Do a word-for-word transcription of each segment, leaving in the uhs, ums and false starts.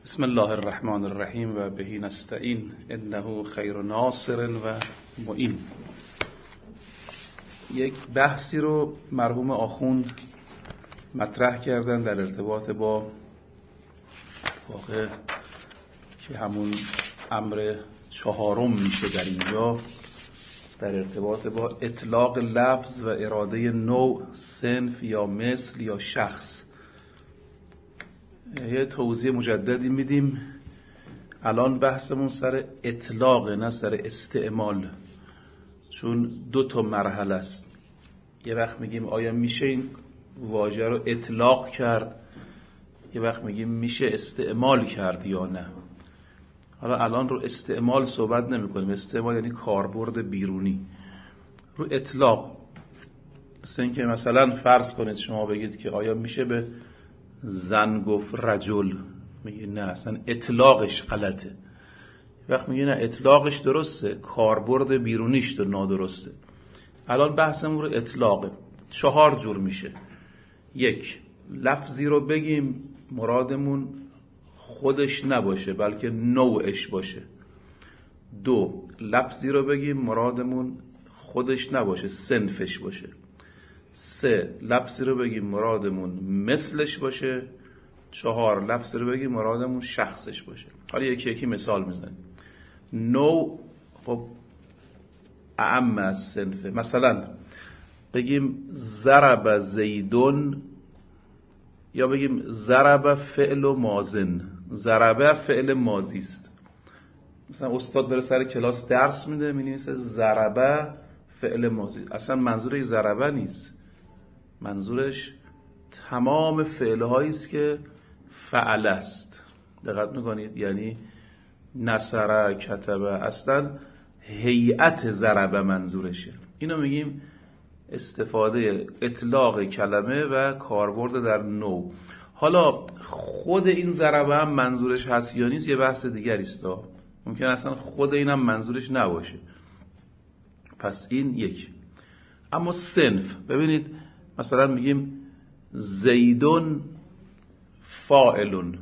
بسم الله الرحمن الرحیم و بهی نستعین انه خیر ناصر و معین. یک بحثی رو مرحوم آخوند مطرح کردن در ارتباط با واقع که همون امر چهارم میشه در اینجا، در ارتباط با اطلاق لفظ و اراده نوع، صنف یا مثل یا شخص. یه توضیح مجددی میدیم. الان بحثمون سر اطلاق نه سر استعمال، چون دو تا مرحله است. یه وقت میگیم آیا میشه این واژه رو اطلاق کرد، یه وقت میگیم میشه استعمال کرد یا نه. حالا الان رو استعمال صحبت نمی کنیم. استعمال یعنی کاربرد بیرونی. رو اطلاق مثل این که مثلا فرض کنید شما بگید که آیا میشه به زن گفت رجل، میگه نه اصلا اطلاقش غلطه. وقت میگه نه اطلاقش درسته، کاربرد بیرونیش تو نادرسته. الان بحثمون رو اطلاقه. چهار جور میشه. یک، لفظی رو بگیم مرادمون خودش نباشه بلکه نوعش باشه. دو، لفظی رو بگیم مرادمون خودش نباشه صنفش باشه. سه، لفظی رو بگیم مرادمون مثلش باشه. چهار، لفظی رو بگیم مرادمون شخصش باشه. حالا یکی یکی مثال میزنیم. نوع خب اعم از صنفه. مثلا بگیم ضرب زیدون یا بگیم ضرب فعل و ماضن. ضربه فعل ماضی است. مثلا استاد داره سر کلاس درس میده مینویسه ضربه فعل ماضی. اصلا منظورش ضربه نیست، منظورش تمام فعل‌هایی است که فعل است. دقت میکنید؟ یعنی نصر، کتبه، اصلا هیئت ضربه منظورشه. اینو میگیم استفاده اطلاق کلمه و کاربرد در نوع. حالا خود این ضربه هم منظورش هست یا نیست یه بحث دیگری است. ممکن اصلا خود اینم منظورش نباشه. پس این یک. اما صنف، ببینید مثلا میگیم زیدون فاعلون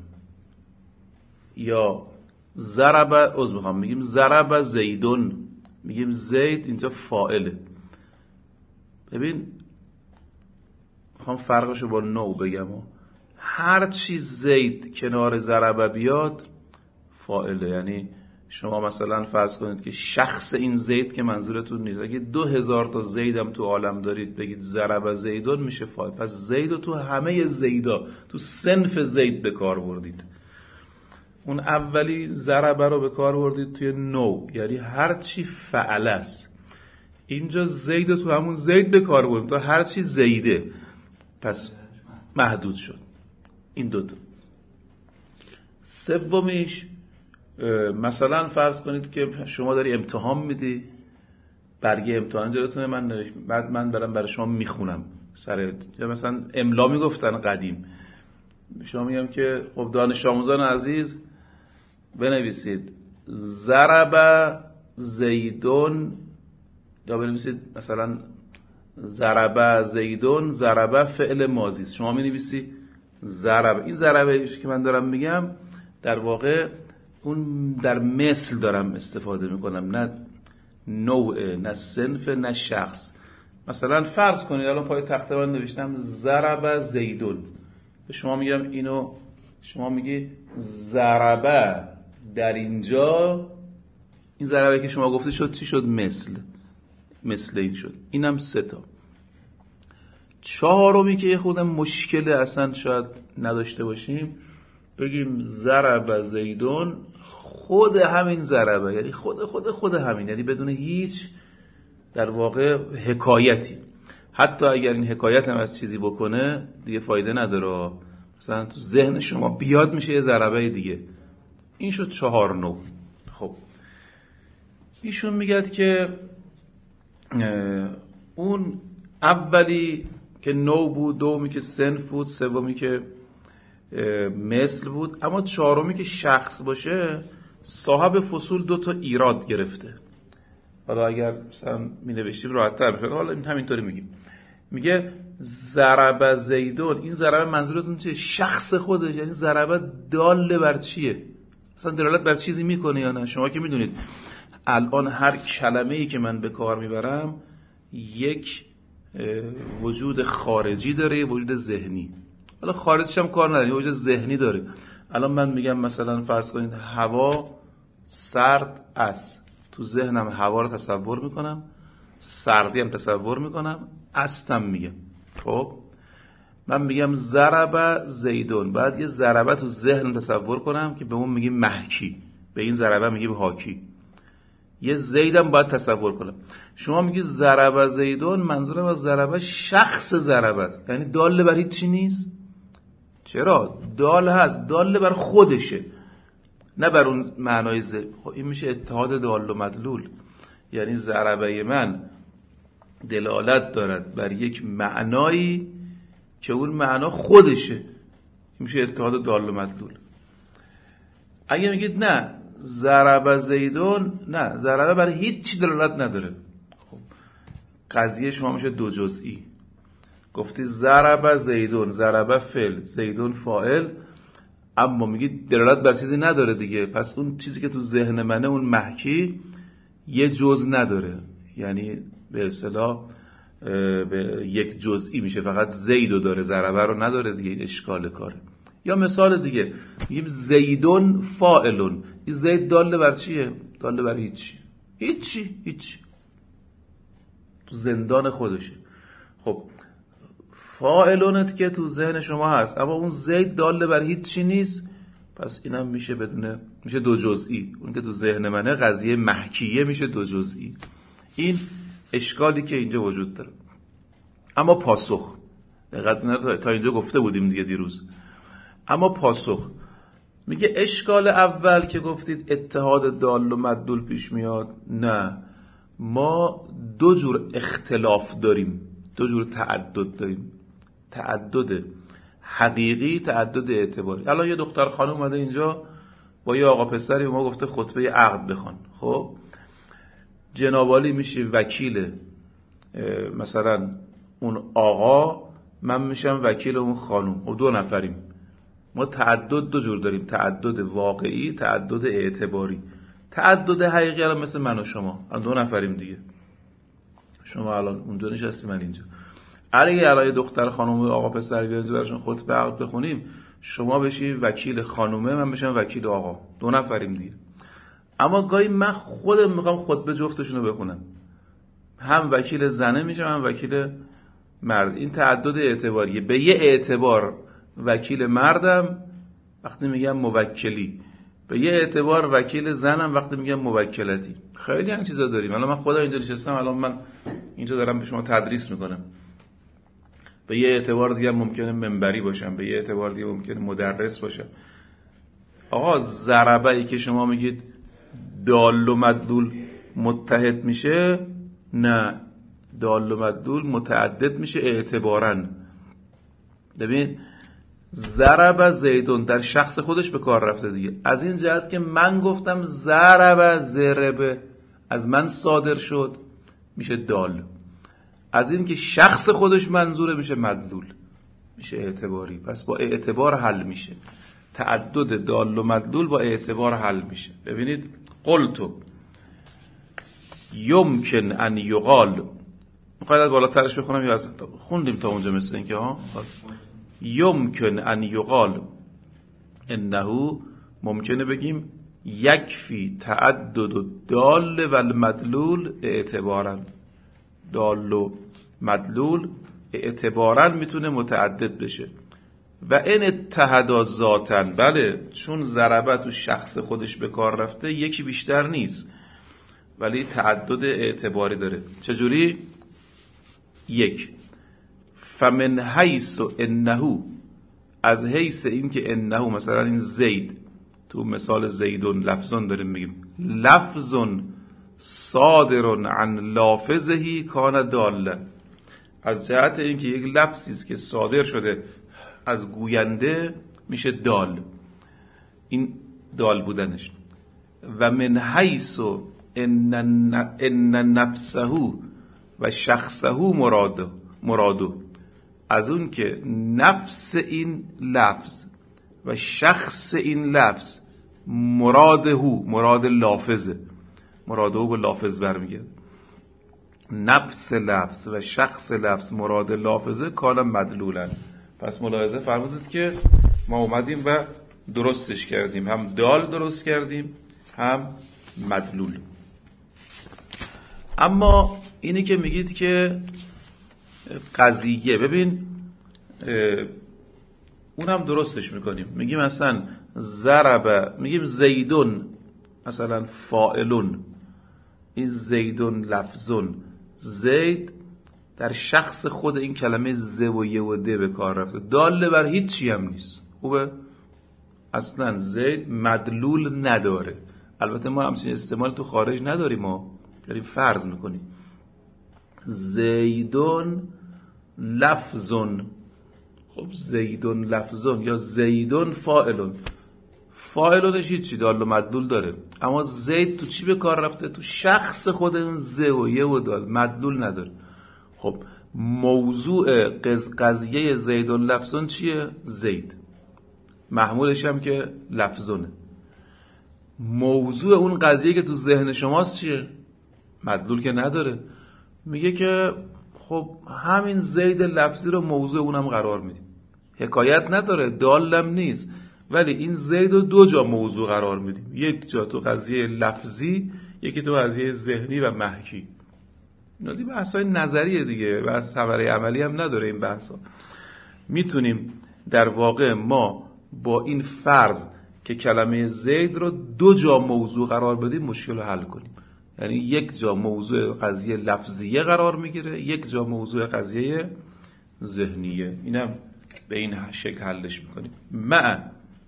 یا ضرب، عذر میخوام، میگیم ضرب زیدون، میگیم زید اینجا فاعله. ببین میخوام فرقشو با نوع بگم. هر چی زید کنار ضربه بیاد فاعله. یعنی شما مثلا فرض کنید که شخص این زید که منظورتون نیست. اگه دو هزار تا زیدم تو عالم دارید بگید ضرب زیدون میشه فاعل. پس زیدو تو همه زیدا، تو صنف زید به کار بردید. اون اولی ضربه رو به کار بردید توی نوع، یعنی هر چی فعل است. اینجا زیدو تو همون زید به کار بردید، تو هر چی زیده. پس محدود شد. این دوتا. سومیش مثلا فرض کنید که شما داری امتحان میدی، برگه امتحان جلوتونه، من نوشت، بعد من برام برای شما میخونم سر، یا مثلا املا میگفتن قدیم، شما میگم که خب دانش آموزان عزیز بنویسید ضرب زیدون، یا بنویسید مثلا ضرب زیدون ضرب فعل ماضی است. شما مینویسی ضرب. این ضربه که من دارم میگم در واقع اون در مثل دارم استفاده میکنم، نه نوع، نه صنف، نه شخص. مثلا فرض کنید الان پای تخته من نوشتم ضرب زیدون، به شما میگم اینو، شما میگی ضربه در اینجا، این ضربه که شما گفته شد چی شد؟ مثل. مثل این شد. اینم سه تا. چهارمی که یه خود مشکل اصلا شاید نداشته باشیم، بگیم ضرب زیدون خود همین ضربه، یعنی خود خود خود همین، یعنی بدون هیچ در واقع حکایتی. حتی اگر این حکایت هم از چیزی بکنه دیگه فایده نداره، مثلا تو ذهن شما بیاد میشه یه ضربه دیگه. این شد چهار نوع. خب ایشون میگد که اون اولی که نوع بود، دومی که صنف بود، سومی که مثل بود، اما چهارمی که شخص باشه صاحب فصول دو تا ایراد گرفته. حالا اگر مثلا می نوشتیم راحت تر میشه، حالا همینطوری میگیم. میگه ضرب زیدون، این ضرب منظورتون چیه؟ شخص خودش، یعنی ضرب دال بر چیه؟ اصلا دلالت بر چیزی میکنه یا نه؟ شما که میدونید الان هر کلمه‌ای که من به کار میبرم یک وجود خارجی داره، یک وجود ذهنی. حالا خارجیش هم کار نداره، یک وجود ذهنی داره. الان من میگم مثلا فرض کنید هوا سرد است، تو ذهنم هوا رو تصور میکنم، سردی هم تصور میکنم، استم میگم. خب من میگم ضرب زیدون، بعد یه ضربه تو ذهنم تصور کنم که به اون میگیم محکی، به این ضربه میگیم حاکی. یه زیدم باید تصور کنم. شما میگی ضرب زیدون، منظورم از ضربه شخص ضربه است، یعنی دال بر هیچ چی نیست. چرا؟ دال هست، دال بر خودشه، نه بر اون معنای زید. خب این میشه اتحاد دال و مدلول، یعنی ضربه من دلالت دارد بر یک معنایی که اون معنا خودشه، این میشه اتحاد دال و مدلول. اگه میگید نه ضرب زیدون، نه ضربه بر هیچ چی دلالت نداره، خب قضیه شما میشه دو جزئی. گفتی ضرب زیدون، ضرب فعل، زیدون فاعل، اما میگید دلالت بر چیزی نداره دیگه، پس اون چیزی که تو ذهن منه اون محکی یه جز نداره، یعنی به اصطلاح به یک جزئی میشه، فقط زیدو داره، ضربه رو نداره دیگه. این اشکال کاره. یا مثال دیگه میگیم زیدون فاعلون، این زید داله بر چیه؟ داله بر هیچی، هیچی هیچی تو زندان خودشه. خب فاعلونت که تو ذهن شما هست، اما اون زید داله بر هیچی نیست، پس اینم میشه بدونه، میشه دو جزئی. اون که تو ذهن منه قضیه محکیه، میشه دو جزئی. این اشکالی که اینجا وجود داره. اما پاسخ، دقیقاً تا اینجا گفته بودیم دیگه دیروز. اما پاسخ میگه اشکال اول که گفتید اتحاد دال و مدلول پیش میاد، نه، ما دو جور اختلاف داریم، دو جور تعدد داریم، تعدد حقیقی، تعدد اعتباری. الان یه دختر خانم اومده اینجا با یه آقا پسری به ما گفته خطبه عقد بخوان. خب جناب عالی میشه وکیل مثلا اون آقا، من میشم وکیل اون خانم، و دو نفریم. ما تعدد دو جور داریم، تعدد واقعی، تعدد اعتباری. تعدد حقیقی الان مثل من و شما، الان دو نفریم دیگه، شما الان اونجا نشستی، من اینجا. اگه الان دختر خانم و آقا پسر بیاد براشون خطبه عقد بخونیم، شما بشی وکیل خانومه، من بشم وکیل آقا، دو نفریم دیگه. اما گاهی من خودم میخوام خطبه جفتشون رو بخونم، هم وکیل زنه میشم هم وکیل مرد. این تعدد اعتباریه. به یه اعتبار وکیل مردم وقتی میگم موکلی، به یه اعتبار وکیل زنم وقتی میگم موکلتی. خیلی هم چیزا داریم. الان من خدا اینجا نشستم، الان من اینجا دارم به شما تدریس میکنم، به یه اعتبار دیگه ممکنه منبری باشم، به یه اعتبار دیگه ممکنه مدرس باشم. آقا ضربه ای که شما میگید دال و مدلول متحد میشه، نه، دال و مدلول متعدد میشه اعتباراً. ببین ضرب زیدون در شخص خودش به کار رفته دیگه، از این جهت که من گفتم ضرب ضربه از من صادر شد میشه دال، از این که شخص خودش منظوره میشه مدلول، میشه اعتباری. پس با اعتبار حل میشه، تعدد دال و مدلول با اعتبار حل میشه. ببینید قلتو یمکن ان یقال، میخواید از بالاترش بخونم یا از خوندیم تا اونجا مثل این که ها یمکن ان یقال انه، ممکنه بگیم یکفی تعدد دال و المدلول اعتبارا، دال و مدلول اعتبارا میتونه متعدد بشه. و این اتحدا ذاتاً، بله، چون ضربه تو شخص خودش به کار رفته یکی بیشتر نیست، ولی تعدد اعتباری داره. چجوری؟ یک، فمن حیث انه، از حیث این که انه، مثلا این زید، تو مثال زیدون لفظون داریم میگیم لفظون صادرون عن لافظهی کان دالا، از جهت این که یک لفظی است که صادر شده از گوینده میشه دال، این دال بودنش. و من حیث ان ان نفسه و شخصه مراد مرادو، از اون که نفس این لفظ و شخص این لفظ مراده هو، مراد لافظه، مراد او به لافظ برمیگرده. نفس لفظ و شخص لفظ مراد لافظه کالا مدلولن. پس ملاحظه فرمودید که ما اومدیم و درستش کردیم، هم دال درست کردیم هم مدلول. اما اینی که میگید که قضیه، ببین اونم درستش میکنیم، میگیم مثلا ضرب، میگیم زیدون مثلا فاعلون، این زیدون لفظون، زید در شخص خود این کلمه ز و ی و د به کار رفته، داله بر هیچ چی هم نیست. خوبه؟ اصلا زید مدلول نداره. البته ما همچین استعمال تو خارج نداریم، ما داریم فرض میکنیم. زیدون لفظون، خب زیدون لفظون یا زیدون فاعلون، فاعلونش هیچ چی دال و مدلول داره، اما زید تو چی به کار رفته؟ تو شخص خود اون ز و ی و دال، مدلول نداره. خب موضوع قضیه زیدون لفظون چیه؟ زید. محمولش هم که لفظونه. موضوع اون قضیه که تو ذهن شماست چیه؟ مدلول که نداره. میگه که خب همین زید لفظی رو موضوع اونم قرار میدیم، حکایت نداره، دالم نیست، ولی این زید رو دو جا موضوع قرار میدیم، یک جا تو قضیه لفظی، یکی تو قضیه ذهنی و محکی. اینا دیگه بحثای نظریه دیگه، بحث ثمره عملی هم نداره این بحثا. میتونیم در واقع ما با این فرض که کلمه زید رو دو جا موضوع قرار بدیم مشکل رو حل کنیم. یعنی یک جا موضوع قضیه لفظیه قرار میگیره، یک جا موضوع قضیه ذهنیه. اینم به این شکل حلش میکنیم. مع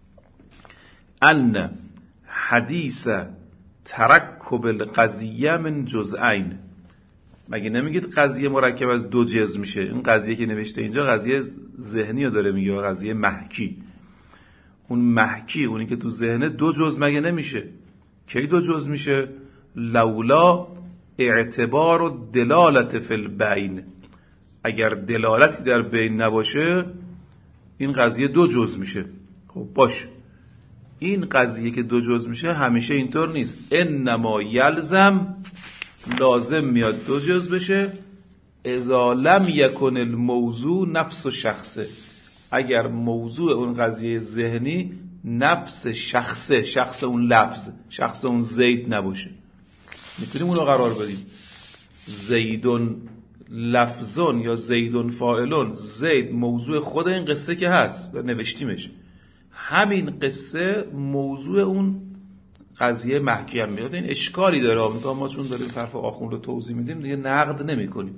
ان حدیث ترکب القضیه من جزئین. مگه نمیگید قضیه مرکب از دو جزء میشه؟ این قضیه که نوشته اینجا قضیه ذهنی رو داره میگه، قضیه محکی. اون محکی، اونی که تو ذهنه، دو جزء مگه نمیشه؟ کی دو جزء میشه؟ لولا اعتبار و دلالت فی البین. اگر دلالتی در بین نباشه این قضیه دو جزء میشه. خب باش، این قضیه که دو جزء میشه همیشه اینطور نیست. انما یلزم، لازم میاد دو جزء بشه، اذا لم یکن الموضوع نفس و شخصه. اگر موضوع اون قضیه ذهنی نفس شخصه، شخص اون لفظ، شخص اون زید نباشه. میتونیم اون رو قرار بدیم زیدون لفظون یا زیدون فاعلون. زید موضوع خود این قصه که هست و نوشتیمش، همین قصه موضوع اون قضیه محکی هم میاد. این اشکالی داره، آمده ما چون داریم طرف آخوند رو توضیح میدیم دیگه نقد نمی کنیم.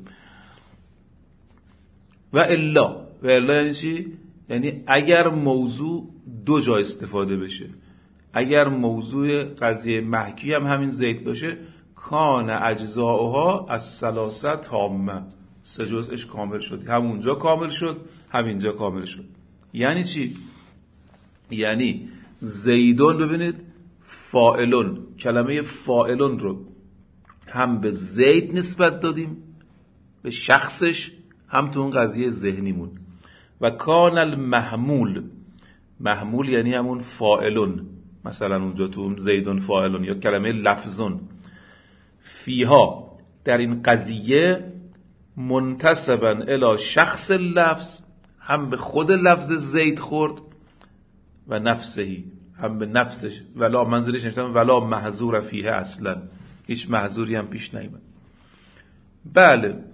و الا، و الا یعنی چی؟ یعنی اگر موضوع دو جا استفاده بشه، اگر موضوع قضیه محکی هم همین زید باشه، کان اجزاؤها از ثلاثه تامه، سه جزءش کامل شد، همونجا کامل شد، همینجا کامل شد. یعنی چی؟ یعنی زیدون، ببینید فاعلون، کلمه فاعلون رو هم به زید نسبت دادیم، به شخصش، هم تو اون قضیه ذهنیمون. و کان المحمول، محمول یعنی همون فاعلون، مثلا اونجا تو زیدون فاعلون یا کلمه لفظون، فیها در این قضیه منتسبا الی شخص لفظ، هم به خود لفظ زید خورد، و نفسهی، هم به نفسش، ولا منظورش نمیتونم ولا محظور فیه، اصلا هیچ محظوری هم پیش نیامد. بله،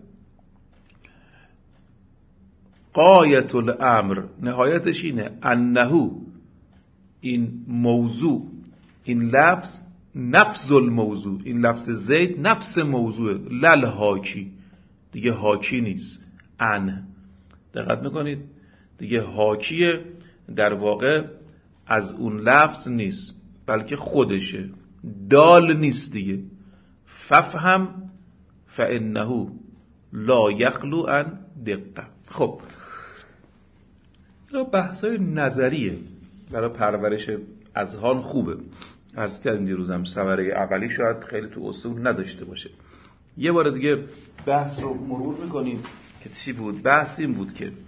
غایت الامر، نهایتش اینه، انه، این موضوع، این لفظ نفس الموضوع، این لفظ زید نفس موضوع، لل حاکی، دیگه حاکی نیست. ان، دقت میکنید دیگه حاکیه در واقع از اون لفظ نیست، بلکه خودشه، دال نیست دیگه. ففهم فانه لا یخلو عن دقه. خب بحثای نظریه برای پرورش اذهان خوبه. عرض کردیم دیروزم ثمره اولی شاید خیلی تو اصول نداشته باشه. یه بار دیگه بحث رو مرور میکنیم که چی بود؟ بحث این بود که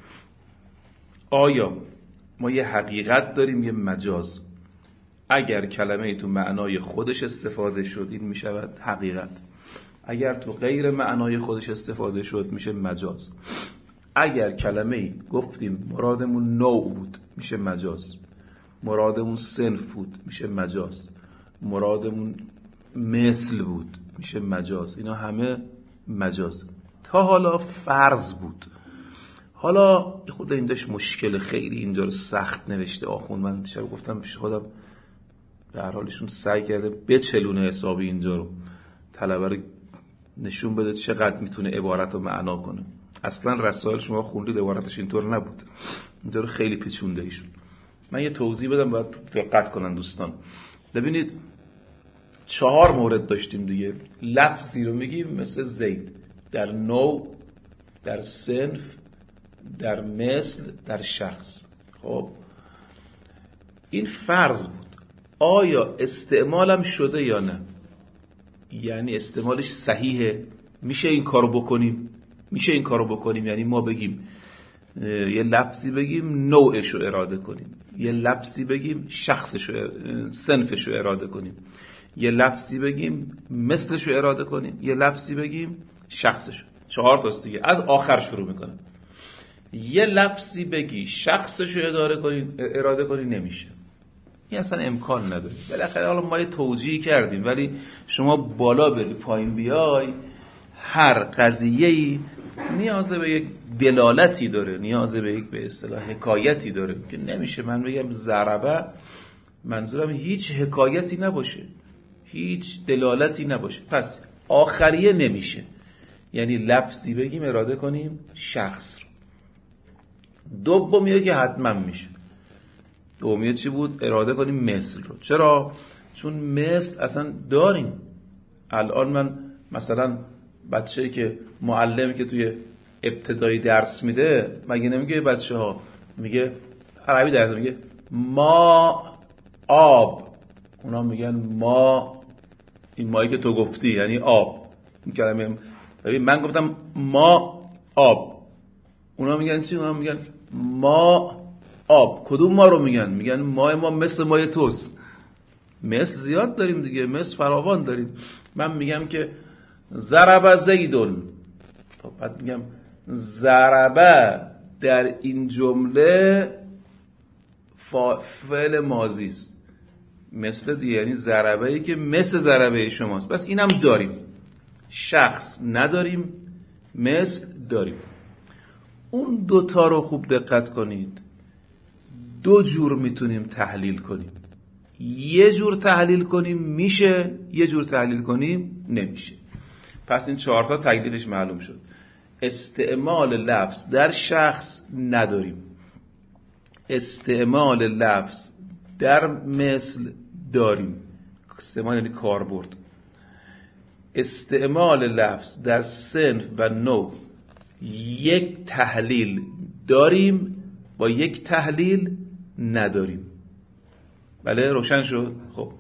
آیا ما یه حقیقت داریم یه مجاز؟ اگر کلمه تو معنای خودش استفاده شد این می شود حقیقت، اگر تو غیر معنای خودش استفاده شد میشه مجاز. اگر کلمه گفتیم مرادمون نوع بود میشه مجاز، مرادمون صنف بود میشه مجاز، مرادمون مثل بود میشه مجاز. اینا همه مجاز. تا حالا فرض بود. حالا خود این داشت مشکل خیلی اینجا رو سخت نوشته آخوند. من دیشب گفتم پیش خودم در حالشون سعی کرده بچلونه حسابی اینجا رو، طلبه رو نشون بده چقدر میتونه عبارت رو معنا کنه. اصلا رسائل شما خوندید عبارتش اینطور نبود، اینجا رو خیلی پیچونده ایشون. من یه توضیح بدم باید دقت کنن دوستان. ببینید چهار مورد داشتیم دیگه. لفظی رو میگیم مثل زید، در نوع، در صنف، در مثل، در شخص. خب این فرض بود. آیا استعمالم شده یا نه؟ یعنی استعمالش صحیحه؟ میشه این کارو بکنیم؟ میشه این کارو بکنیم یعنی ما بگیم یه لفظی بگیم نوعش رو اراده کنیم، یه لفظی بگیم شخصش رو صنفش رو اراده کنیم، یه لفظی بگیم مثلش رو اراده کنیم، یه لفظی بگیم شخصش رو. چهار تاست دیگه. از آخر شروع میکنم. یه لفظی بگی شخصش رو اراده کنی اراده کنی نمیشه. این اصلا امکان نداره. بالاخره حالا ما یه توجیهی کردیم، ولی شما بالا بری پایین بیای هر قضیه‌ای نیاز به یک دلالتی داره، نیاز به یک به اصطلاح حکایتی داره که نمیشه من بگم ضربه منظورم هیچ حکایتی نباشه، هیچ دلالتی نباشه. پس آخریه نمیشه. یعنی لفظی بگیم اراده کنیم شخص رو. دومیه که حتما میشه. دومیه چی بود؟ اراده کنیم مثل رو. چرا؟ چون مثل اصلا داریم. الان من مثلا بچه‌ای که معلمی که توی ابتدایی درس میده مگه نمیگه بچه ها میگه عربی درس میگه ما آب، اونا میگن ما، این مایی که تو گفتی یعنی آب. این کلمه ببین من گفتم ما آب، اونا میگن چی؟ اونا میگن ما آب. کدوم ما رو میگن؟ میگن ما ما مثل مای توست. مثل زیاد داریم دیگه، مثل فراوان داریم. من میگم که ضرب زیدون، خب بعد میگم ضربه در این جمله فعل ماضی است، مثل دیگه یعنی ضربه‌ای که مثل ضربه شماست. بس اینم داریم. شخص نداریم، مثل داریم. اون دوتا رو خوب دقت کنید. دو جور میتونیم تحلیل کنیم. یه جور تحلیل کنیم میشه، یه جور تحلیل کنیم نمیشه. پس این چهارتا تحلیلش معلوم شد. استعمال لفظ در شخص نداریم، استعمال لفظ در مثل داریم. استعمال یعنی کاربرد. استعمال لفظ در صنف و نوع یک تحلیل داریم، با یک تحلیل نداریم. بله روشن شد؟ خب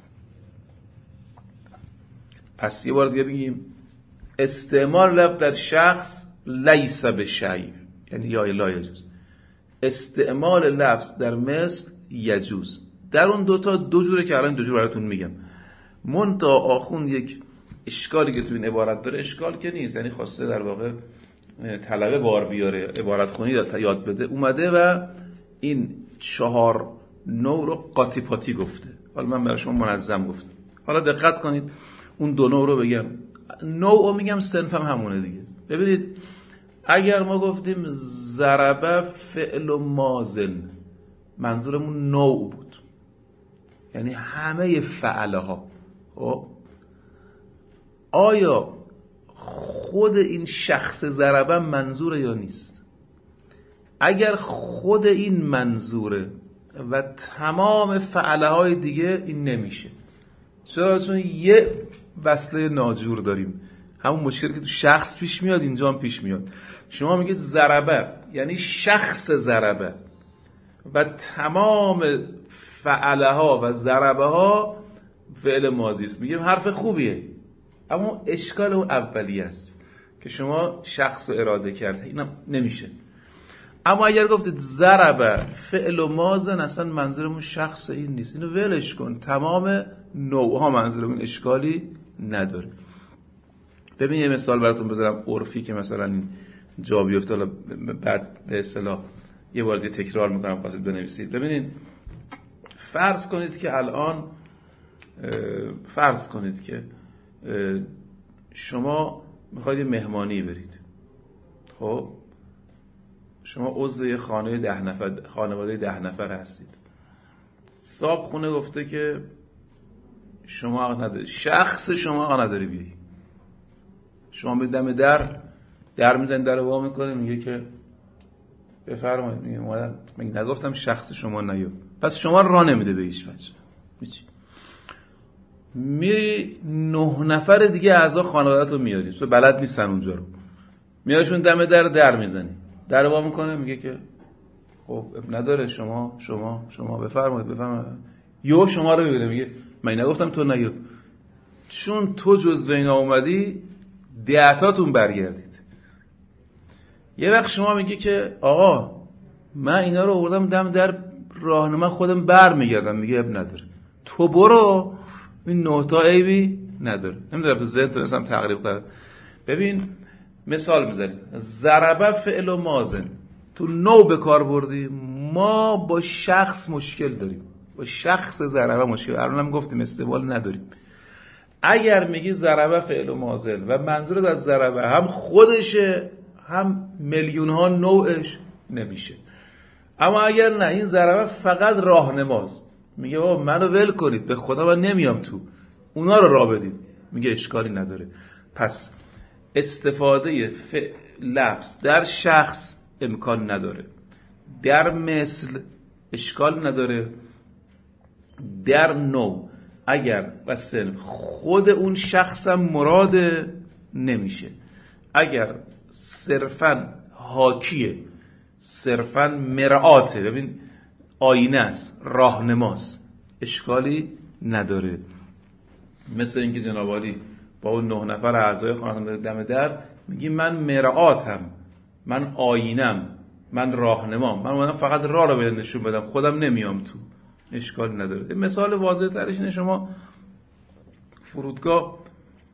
پس یه بار دیگه بگیم استعمال لفظ در شخص لیس بشیء یعنی یا لا یجوز. استعمال لفظ در مثل یجوز. در اون دوتا دو جوره که الان دو جور براتون میگم. منتها آخوند یک اشکالی که تو این عبارت داره، اشکال که نیست، یعنی خواسته در واقع طلبه بار بیاره، عبارت خونی یاد بده، اومده و این چهار نوع رو قاطی پاتی گفته. حالا من برای شما منظم گفتم. حالا دقت کنید اون دو نوع رو بگم. نوع رو میگم، صنف هم همونه دیگه. ببینید اگر ما گفتیم ضربه فعل و ماضن، منظورمون نوع بود، یعنی همه فعله ها. خب آیا خود این شخص ضربه منظوره یا نیست؟ اگر خود این منظوره و تمام فعله های دیگه، این نمیشه. چرا؟ چون یه وصله ناجور داریم. همون مشکلی که تو شخص پیش میاد اینجا هم پیش میاد. شما میگید ضربه یعنی شخص ضربه و تمام فعله ها و ضربه ها فعل ماضی است. میگیم حرف خوبیه، اما اشکال اون اولیه است که شما شخص رو اراده کرده، اینم نمیشه. اما اگر گفتید ضرب فعل و ماضن، اصلا منظورمون شخص این نیست، اینو ولش کن، تمام نوعها منظورمون اشکالی نداره. ببین یه مثال براتون بذارم عرفی که مثلا این جا بیفته، حالا بعد به اصطلاح یه بار دیگه تکرار میکنم خواستید بنویسید. ببینید فرض کنید که الان فرض کنید که شما میخواید یه مهمانی برید. خب شما عضو خانه ده نفر خانواده ده نفر هستید. صاحب خونه گفته که شما حق نداری، شخص شما حق نداری بیایی. شما به دم در در میزنید، در رو وا میکنید، میگه که بفرمایید. میگه اومدم، من نگفتم شخص شما نیو، پس شما راه نمیده به هیچ وجه. میری نه نفر دیگه اعضا خانواده‌تو میاری، تو بلد نیستن اونجا رو، میارشون دم در در میزنی، در وا میکنه، میگه که خب نداره، شما شما شما بفرمایید بفرمایید. یو شما رو میبینه، میگه من نگفتم تو نیو، چون تو جزو اینا اومدی دهتاتون برگردید. یه وقت شما میگی که آقا من اینا رو آوردم دم در راهنما، خودم بر میگردم. میگه اب نداره، تو برو، این نوتا عیبی نداره. نمیدونم تو ذهن تونستم تقریب کنم. ببین مثال میزنیم، ضربه فعل و ماضن تو نو به کار بردی، ما با شخص مشکل داریم، با شخص ضربه مشکل، الانم گفتیم استعمال نداریم. اگر میگی ضربه فعل و ماضن و منظورت از ضربه هم خودشه هم میلیون ها نوعش، نمیشه. اما اگر نه، این ضربه فقط راهنماست، میگه بابا منو ول کنید، به خدا من نمیام تو، اونا رو راه بدید، میگه اشکالی نداره. پس استفاده فعل لفظ در شخص امکان نداره، در مثل اشکال نداره، در نوع اگر و صنف خود اون شخصم مراد نمیشه. اگر صرفاً حاکیه، صرفاً مرآته، ببین آینه است، راهنماست، اشکالی نداره. مثل اینکه جناب عالی با اون نه نفر اعضای خانواده دم در میگی من مرآتم، من آینم، من راهنمام، من اومدم فقط راه رو بهت نشون بدم، خودم نمیام تو، اشکالی نداره. مثال واضح ترش اینه، شما فرودگاه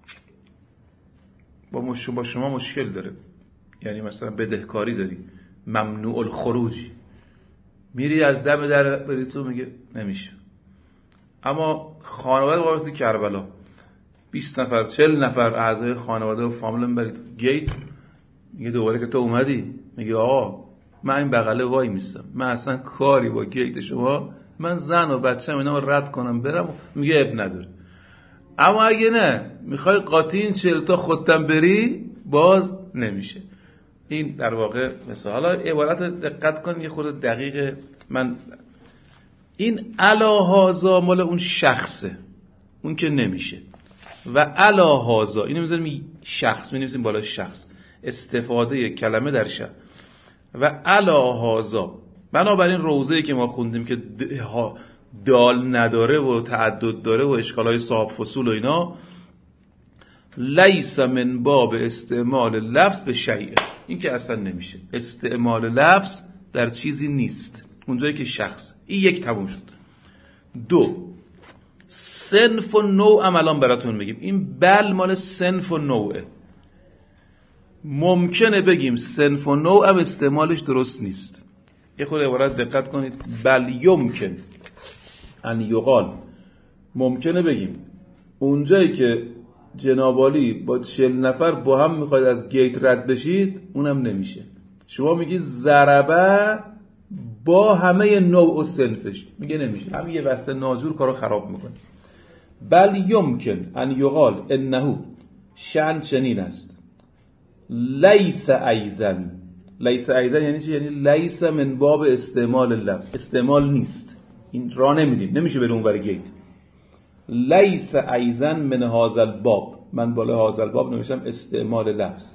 با مش... با شما مشکل داره، یعنی مثلا بدهکاری داری، ممنوع الخروجی، میری از دم در بری تو، میگه نمیشه. اما خانواده وارسی کربلا بیست نفر چهل نفر اعضای خانواده و فامیلم برید گیت، میگه دوباره که تو اومدی، میگه آقا من این بغله وای میستم، من اصلا کاری با گیت شما، من زن و بچه‌م اینا رو رد کنم برم، میگه اب نداره. اما اگه نه میخوای قاطی این چهل تا خودتم بری، باز نمیشه. این در واقع مثلا حالا عبارت دقت کن یه خورده دقیقه. من این الهازا مال اون شخصه، اون که نمیشه. و الهازا اینو میذاریم شخص، می‌نویسیم بالا شخص، استفاده کلمه در شخص. و الهازا بنابراین روزه‌ای که ما خوندیم که دال نداره و تعدد داره و اشکالای صاحب فصول و اینا، لیس من باب استعمال لفظ به شیء، این که اصلا نمیشه. استعمال لفظ در چیزی نیست اونجایی که شخص. این یک تموم شد. دو، صنف و نوع هم الان براتون بگیم. این بل مال صنف و نوعه. ممکنه بگیم صنف و نوع هم استعمالش درست نیست. یه خود عبارت دقت کنید. بل یمکن ان یقال، ممکنه بگیم اونجایی که جنابالی با چهل نفر با هم میخواید از گیت رد بشید، اونم نمیشه. شما میگی ضربه با همه نوع و صنفش، میگه نمیشه، همین یه وصله ناجور کارو خراب میکنه. بل یمکن ان یقال انه شأن چنین است، لیس ایزن. لیس ایزن یعنی چی؟ یعنی لیس من باب استعمال لفظ، استعمال نیست، این راه نمیدیم، نمیشه بره اون ور گیت. لیس ایزن من هازل باب، من بالا هازل باب نوشتم استعمال لفظ.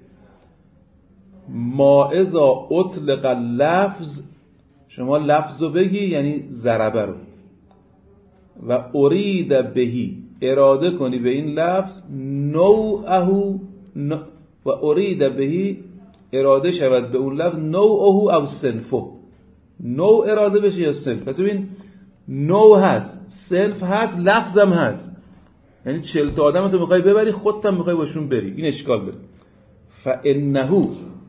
ما اذا اطلق لفظ، شما لفظو بگی یعنی ضربه رو، و ارید بهی، اراده کنی به این لفظ، نوعه و و ارید بهی اراده شود به اون لفظ نوعه او صنفه، نوع اراده بشه یا صنف. پس ببین نوع هست، صنف هست، لفظم هست. یعنی چهل تا آدم تو میخوای ببری، خودت هم میخوای باشون بری، این اشکال داره. فانه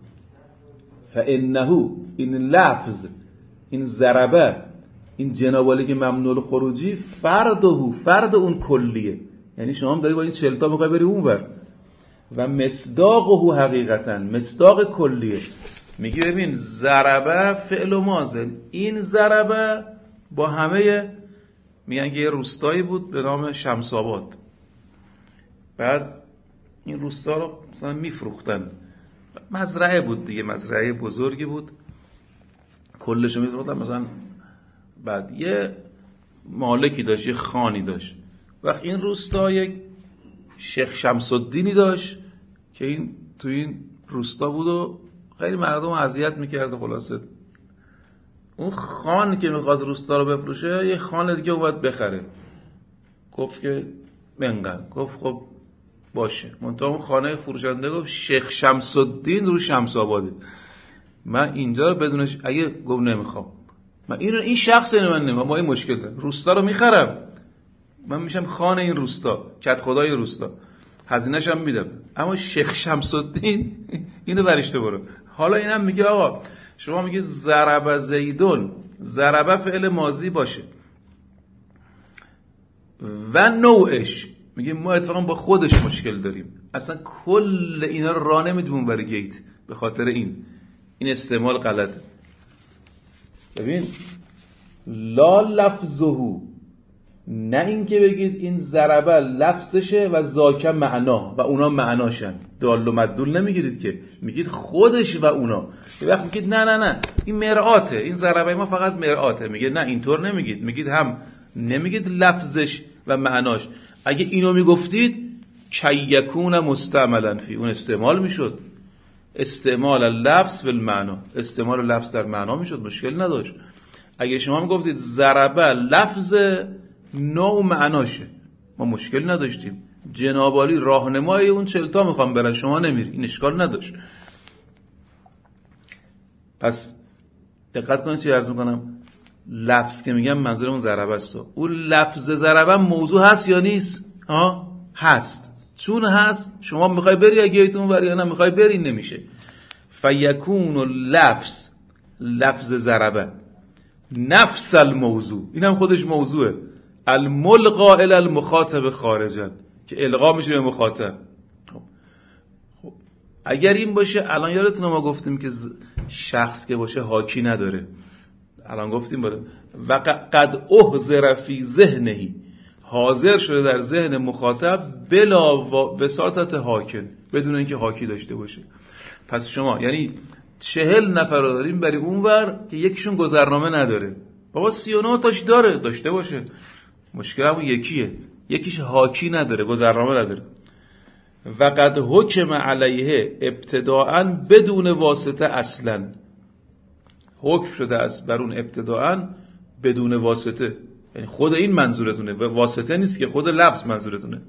فانه این لفظ، این ضربه، این جنابالی که ممنوع خروجی، فرده، فرد اون کلیه. یعنی شما هم داری با این چهل تا میخوای بری اونور. و مصداقه حقیقتا، مصداق کلیه. میگی ببین ضربه فعل و ماضی، این ضربه با همه، میگن که یه روستایی بود به نام شمس‌آباد، بعد این روستا رو مثلا میفروختن، مزرعه بود دیگه، مزرعه بزرگی بود، کلش رو میفروختن. مثلا بعد یه مالکی داشت، یه خانی داشت. وقت این روستا یک شیخ شمس الدینی داشت که این تو این روستا بود و خیلی مردم اذیت میکرد. خلاصه اون خان که میخواست روستا رو بفروشه، یه خان دیگه اومد بخره، گفت که منقدر، گفت خب باشه. منتها اون خانه فروشنده گفت شیخ شمس الدین رو شمس آباده، من اینجا رو بدونش اگه گفت نمیخوام، من این این شخص اینو من نمیخوام، ما این مشکل دارم، روستا رو میخرم، من میشم خان این روستا، کت خدای روستا، هزینه‌ش هم میدم، اما شیخ شمس الدین اینو برشته برو. حالا اینم میگه آقا شما میگه ضرب زیدون، ضربه فعل ماضی باشه و نوعش، میگه ما اتفاقا با خودش مشکل داریم، اصلا کل اینا رو راه نمیدیم برای گیت، به خاطر این این استعمال غلطه. ببین لا لفظه، نه این که بگید این ضربه لفظشه و ذاک معنا و اونا معناشن، دال و مدلول نمیگیرید که، میگید خودش و اونا. یه وقت میگید نه نه نه این مرآته، این ضربه ما فقط مرآته، میگه نه اینطور نمیگید، میگید هم نمیگید لفظش و معناش. اگه اینو میگفتید کی یکون مستعملا فی، اون استعمال میشد، استعمال لفظ و المعنا، استعمال لفظ در معنا میشد، مشکل نداشت. اگه شما میگفتید ضربه لفظ نوع معناشه، ما مشکل نداشتیم. جنابالی راهنمای اون چلتا میخوام برن، شما نمیری، این اشکال نداشت. پس دقت کنید چی عرض میکنم، لفظ که میگم منظورم ضربه است. اون لفظ ضربه موضوع هست یا نیست؟ ها هست. چون هست شما میخوای بری اگه ایتون بری یا نه میخوای بری، نمیشه. فیکون لفظ، لفظ ضربه نفس الموضوع، این هم خودش موضوعه، الملقا الی المخاطب خارجا، که القا میشه به مخاطب. خب. خب اگر این باشه، الان یادتونه ما گفتیم که شخص که باشه حاکی نداره، الان گفتیم باید و قد احضر فی ذهنهی، حاضر شده در ذهن مخاطب بلا وساطت حاکم، بدون اینکه حاکی داشته باشه. پس شما یعنی چهل نفر رو داریم برای اونور که یکیشون گذرنامه نداره، بابا سی و نه تاش داره، داشته باشه، مشکل همون یکیه، یکیش حاکی نداره، گذرنامه نداره. و قد حکم علیه ابتداءً بدون واسطه، اصلاً حکم شده است بر اون ابتداءً بدون واسطه، یعنی خود این منظورتونه و واسطه نیست که خود لفظ منظورتونه.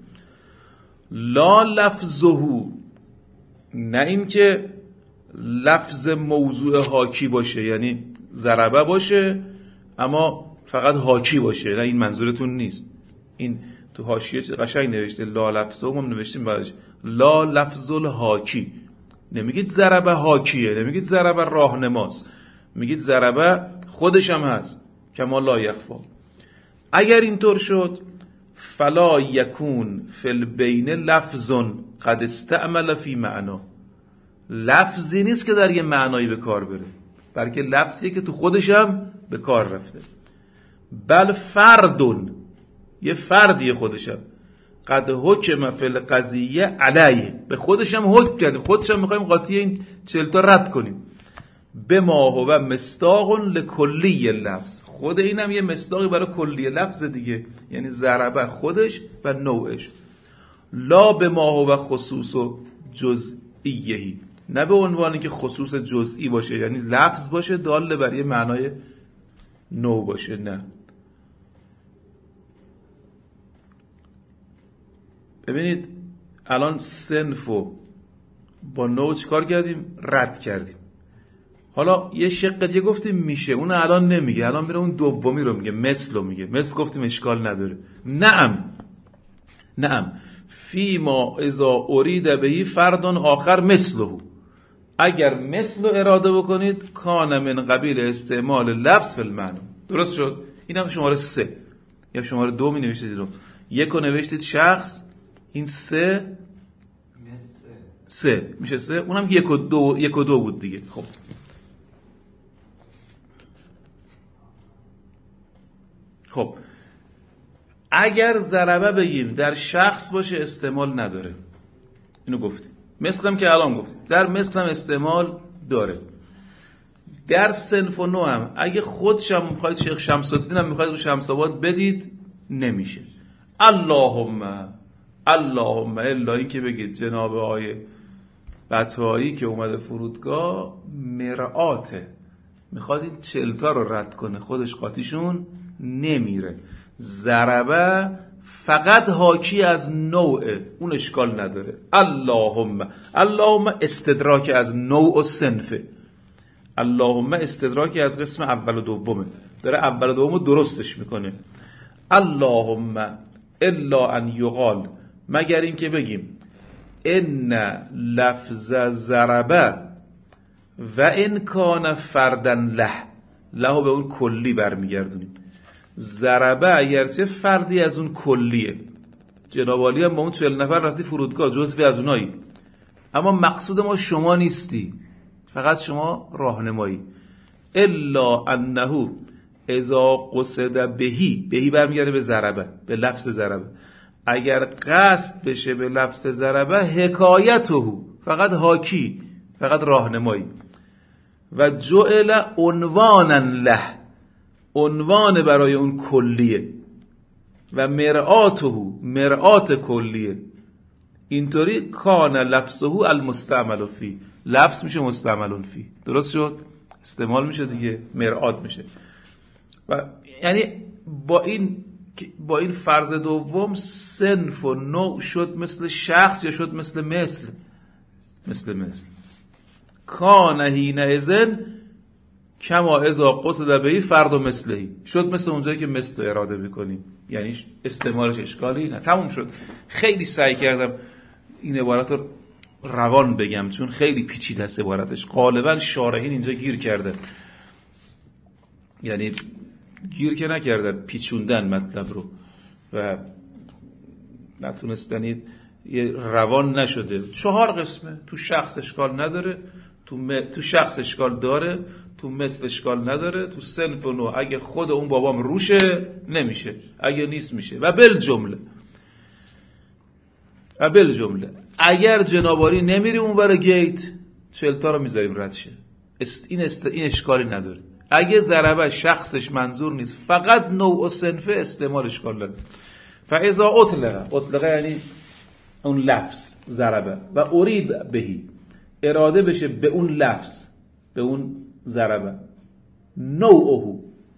لا لفظه، نه این که لفظ موضوع حاکی باشه، یعنی ضربه باشه اما فقط حاکی باشه، نه این منظورتون نیست. این تو حاشیه قشنگ نوشته لا لفظه، ما نوشتیم بعدش لا لفظ الحاکی. نمیگید ضربه حاکیه، نمیگید ضربه راهنماست، میگید ضربه خودش هم هست، کما لا یخفا. اگر اینطور شد فلا یکون فی البین لفظ قد استعمل فی معنا، لفظی نیست که در یه معنایی به کار بره، بلکه لفظی که تو خودش هم به کار رفته. بل فردون، یه فردی خودش هم قد حکم فی القضیه علیه، به خودش هم حکم کرده، خودش هم میخوایم قاطی این چلتا رد کنیم. به ما هو مصداق لکلی لفظ، خود اینم یه مصداقی برای کلی لفظ دیگه، یعنی ضربه خودش و نوعش. لا به ما هو خصوص و جزئیهی، نه به عنوانی که خصوص جزئی باشه، یعنی لفظ باشه دال بر یه معنای نوع باشه، نه. ببینید الان صنف و با نوع چیکار کردیم؟ رد کردیم. حالا یه شق دیگه گفتیم میشه، اون الان نمیگه، الان میره اون دومی رو میگه، مثل رو میگه. مثل گفتیم اشکال نداره. نعم نعم فی ما اذا ارید بهی فرد آخر مثله، اگر مثل رو اراده بکنید کان من قبیل استعمال لفظ فی المعنی. درست شد؟ این هم شماره سه یا شماره دو می نوشتید رو، یک رو نوشتید شخص، این سه سه میشه سه، اونم یک و دو یک و دو بود دیگه. خب خب اگر ضربه بگیم در شخص باشه استعمال نداره، اینو گفتیم. مثلم که الان گفتیم، در مثلم استعمال داره. در صنف و نوع هم اگه خودشم میخواید شیخ شمس الدین هم میخواید رو شمس آباد بدید نمیشه. اللهم اللهم الا این که بگید جناب آقای بطحایی که اومده فرودگاه مرآته، میخواد این چلتا رو رد کنه، خودش قاطیشون نمیره. ضربه فقط حاکی از نوعه، اون اشکال نداره. اللهم اللهم استدراک از نوع و صنفه، اللهم استدراکی از قسم اول و دومه، داره اول و دومو درستش میکنه. اللهم الا ان یقال، مگر این که بگیم ان لفظ ضربه و ان کان فردن له، له به اون کلی برمیگردونیم. ضربه اگرچه فردی از اون کلیه، جناب عالی هم با اون چهل نفر رفتی فرودگاه، جزوی از اونایی، اما مقصود ما شما نیستی، فقط شما راهنمایی. الا انه اذا قصد بهی، بهی برمیگرده به ضربه، به لفظ ضربه، اگر قصد بشه به لفظ ضربه حکایته، فقط حاکی، فقط راهنمایی. و جعل عنوانا له، عنوان برای اون کلیه. و مرآته، مرآت کلیه. اینطوری کان لفظه المستعمل فی، لفظ میشه مستعمل فی. درست شد؟ استعمال میشه دیگه، مرآت میشه. و یعنی با این با این فرض دوم صنف و نوع شد مثل شخص یا شد مثل مثل مثل مثل کان حینئذ کما اذا قصد بهی فرد و مثلهی، شد مثل اونجایی که مثل رو اراده میکنیم، یعنی استعمالش اشکالی نه. تموم شد. خیلی سعی کردم این عبارت رو روان بگم چون خیلی پیچیده است عبارتش، غالبا شارحین اینجا گیر کرده، یعنی گیر که نکردن، پیچوندن مطلب رو و نتونستنید، یه روان نشده. چهار قسمه، تو شخص اشکال نداره، تو, م... تو شخص اشکال داره، تو مثل اشکال نداره، تو صنف و نوع اگه خود اون بابام روشه نمیشه، اگه نیست میشه. و بل جمله و بل جمله اگر جناباری نمیری اون ور گیت، چلتا رو میذاریم رد شه. است... این, است... این اشکالی نداره. اگه ضربه شخصش منظور نیست، فقط نوع و صنفه، استعمال اشکال نداره. فاذا اطلق، اطلق یعنی اون لفظ ضربه، و ارید بهی، اراده بشه به اون لفظ، به اون ضربه، نوعه،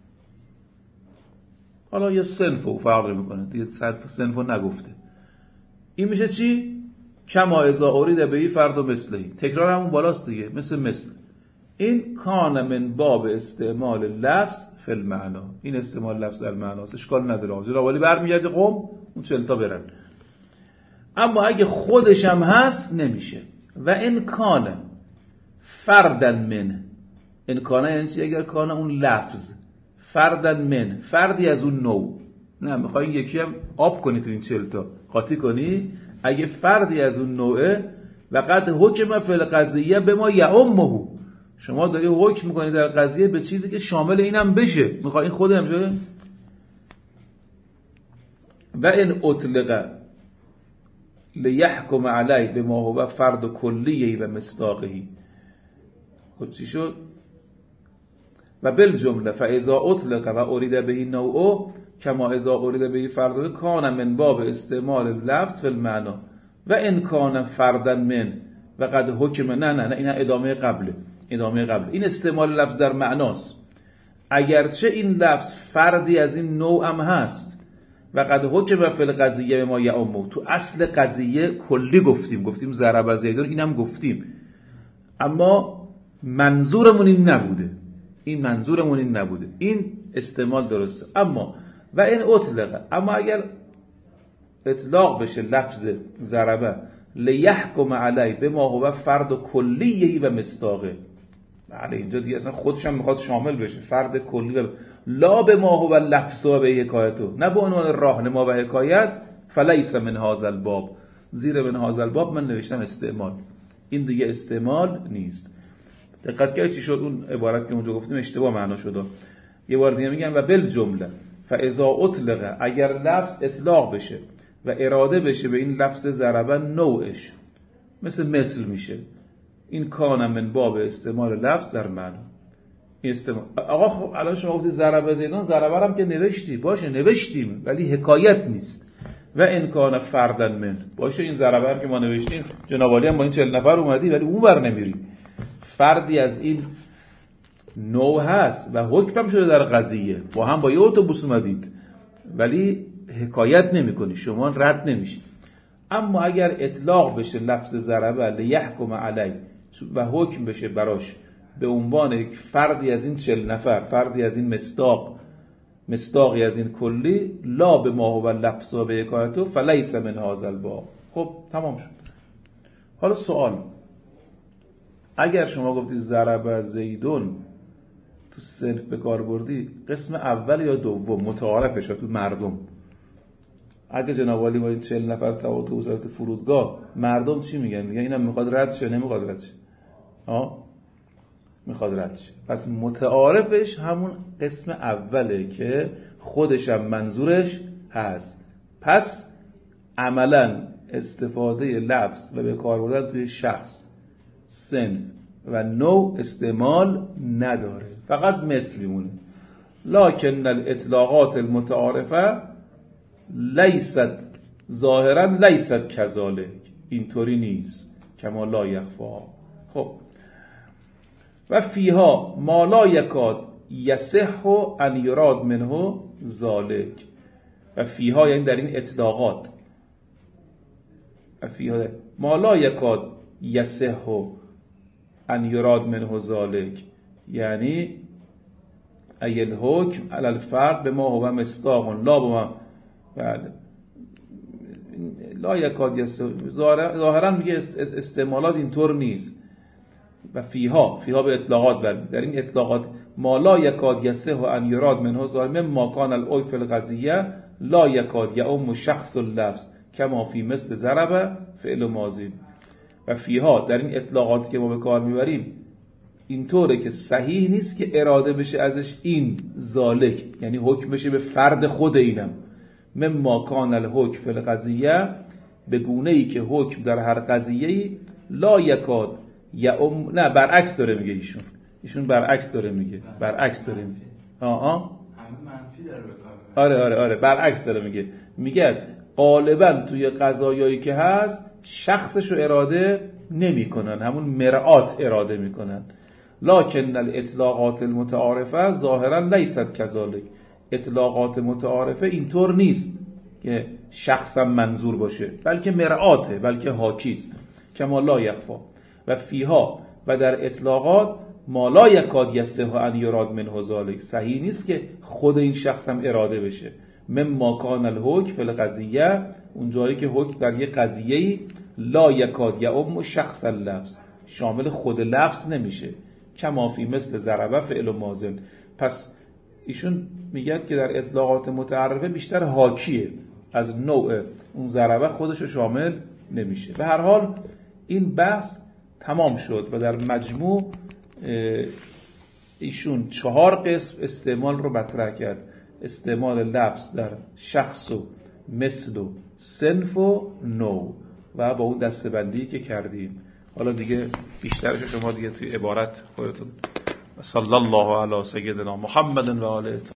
حالا یه صنفو فرق میکنه دیگه، صنفو نگفته، این میشه چی؟ کما اذا ارید بهی فرد و مثلهی، تکرار همون بالاست دیگه، مثل مثل. این کان من باب استعمال لفظ فی المعنی، این استعمال لفظ در معناست، اشکال نداره. جناب عالی برمیگرده قوم اون چلتا برن. اما اگه خودش هم هست نمیشه. و این کان فردن من، این کان یعنی چی؟ اگر کان اون لفظ، فردن من، فردی از اون نوع، نه میخوای یکی هم آب کنی تو این چلتا، قاطی کنی، اگه فردی از اون نوعه، و قد حکم فی القضیه به ما یعمه، شما داری حکم میکنی در قضیه به چیزی که شامل اینم بشه، میخوای این خودم شده. و این اطلق لیحکم علی بما هو فرد کلیه و مصداقه، خب چی شد؟ و بالجمله فاذا اطلق و ارید به نوع کما اذا ارید به فرد کان من باب استعمال لفظ فی المعنی و ان کان فردا من و قد حکم، نه نه نه این ادامه قبله، ادامه قبل. این استعمال لفظ در معناست، اگرچه این لفظ فردی از این نوع هم هست، و قد حکم فی القضیه به ما یعم. تو اصل قضیه کلی گفتیم گفتیم ضرب زیدون، اینم گفتیم، اما منظورمون این نبوده، این منظورمون این نبوده، این استعمال درسته. اما و این اطلقه، اما اگر اطلاق بشه لفظ ضربه لیحکم علی به ما هو فرد و کلیه و مصداقه، بله اینجا دیگه اصلا خودش هم میخواد شامل بشه، فرد کلی و لا به ما هو لفظ و به حکایتو، نه به عنوان راهنما و حکایت. فلیس من هذا الباب، زیر من هذا الباب من نوشتم استعمال، این دیگه استعمال نیست. دقت کنید چی شد اون عبارت که اونجا گفتیم اشتباه معنا شد. یه بار دیگه میگم و بالجمله فاذا اطلق، اگر لفظ اطلاق بشه و اراده بشه به این لفظ ضربه نوعش مثل مثل میشه، این کان من باب استعمال لفظ در معنا. این استعمال آقا خب الان شما گفتید ضربه زیدان، ضربه هم که نوشتی، باشه نوشتیم ولی حکایت نیست. و ان کان فردن من، باشه این ضربه هم که ما نوشتیم جناب عالی هم با این چهل نفر اومدی ولی اون بر نمیری، فردی از این نوع هست و حکم شده در قضیه، با هم با یه اتوبوس اومدید ولی حکایت نمی کنی، شما رد نمیشید. اما اگر اطلاق بشه لفظ ضربه لیحکم علی و حکم بشه براش به عنوان یک فردی از این چهل نفر، فردی از این مصداق، مصداقی از این کلی، لا به ما هو لفظ و به حکایتو فلیس من هذا الباب. خب تمام شد. حالا سوال، اگر شما گفتید ضربه زیدون تو صنف به کار بردی، قسم اول یا دوم متعارفش تو مردم، اگه جناب عالی با این چهل نفر سوار تو وزارت فرودگاه، مردم چی میگن؟ میگن اینم میخواد رد شه نمیخواد رد شه؟ ها میخواد رد شه. پس متعارفش همون قسم اوله که خودشم منظورش هست. پس عملا استفاده لفظ و به کار بردن توی شخص، صنف و نوع استعمال نداره، فقط مثل میمونه. لکن الاطلاقات المتعارفه لیست ظاهرا لیست کذالک، اینطوری نیست، کما لا یخفا. خب و فیها ما لا یکاد یصح ان یراد منه ذالک. و فیها یعنی در این اطلاقات، و فیها ما لا یکاد یصح ان یراد منه ذالک، یعنی ای الحکم علی الفرد به ما هو مصداق لا بما، بله لا یکاد یصح، ظاهرا میگه استعمالات اینطور نیست. و فیها، فیها به اطلاقات برمید، در این اطلاقات ما لا یکاد یصح ان یراد منه ذالک ما کان العرف فی القضیه لا یکاد یعم شخص اللفظ کما فی مثل ضرب فعل ماضی. و فیها در این اطلاقاتی که ما به کار میبریم اینطوره که صحیح نیست که اراده بشه ازش این ذالک، یعنی حکم بشه به فرد خود اینم، مما کان الحکم فی القضیه، به گونه ای که حکم در هر قضیه‌ای لا یکاد یا ام... نه برعکس داره میگه ایشون ایشون برعکس داره میگه برعکس داره میگه آه آه همه منفی داره بکنه. آره آره آره برعکس داره میگه میگه غالبا توی قضایایی که هست شخصشو اراده نمیکنن، همون مرآت اراده میکنن. لکن الاطلاقات المتعارفه ظاهرا لیست کذالک، اطلاقات متعارفه اینطور نیست که شخصا منظور باشه، بلکه مرآته، بلکه حاکی است، کما لا یخفا. و فیها و در اطلاقات ما لا یکاد یصح ان یراد منه ذالک، صحیح نیست که خود این شخص هم اراده بشه، مما کان الحکم فی القضیه، اون جایی که حکم در یک قضیه‌ای لا یکاد یعم شخص اللفظ، شامل خود لفظ نمیشه، کما فی مثل ضربه فعل ماضی. پس ایشون میگه که در اطلاقات متعارفه بیشتر حاکیه، از نوع اون ضربه خودشو شامل نمیشه. به هر حال این بحث تمام شد و در مجموع ایشون چهار قسم استعمال رو مطرح کرد: استعمال لفظ در شخص و مثل و صنف و نوع، و با اون دسته‌بندی که کردیم. حالا دیگه بیشترش شما دیگه توی عبارت خودتون. صلی الله علی سیدنا محمد و آله